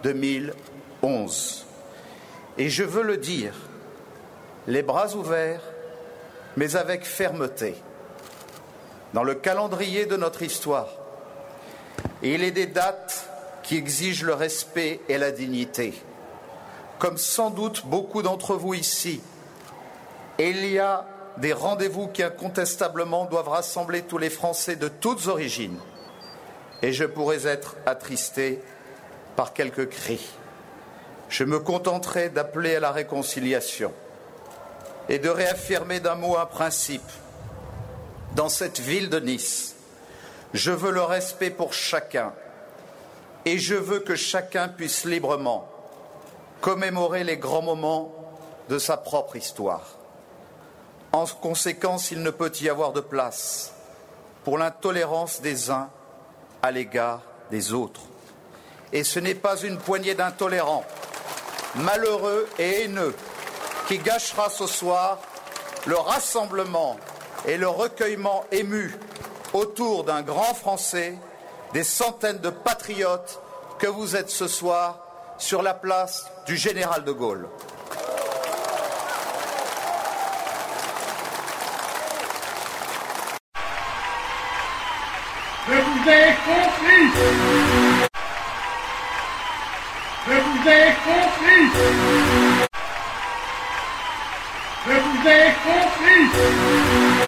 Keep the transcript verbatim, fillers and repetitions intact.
deux mille onze. Et je veux le dire, les bras ouverts, mais avec fermeté. Dans le calendrier de notre histoire, il est des dates qui exigent le respect et la dignité. Comme sans doute beaucoup d'entre vous ici, il y a des rendez-vous qui incontestablement doivent rassembler tous les Français de toutes origines. Et je pourrais être attristé par quelques cris. Je me contenterai d'appeler à la réconciliation et de réaffirmer d'un mot un principe. Dans cette ville de Nice, je veux le respect pour chacun et je veux que chacun puisse librement commémorer les grands moments de sa propre histoire. En conséquence, il ne peut y avoir de place pour l'intolérance des uns à l'égard des autres. Et ce n'est pas une poignée d'intolérants, malheureux et haineux, qui gâchera ce soir le rassemblement et le recueillement ému autour d'un grand Français, des centaines de patriotes que vous êtes ce soir sur la place du Général de Gaulle. Je vous ai compris. Je vous ai compris. Je vous ai compris.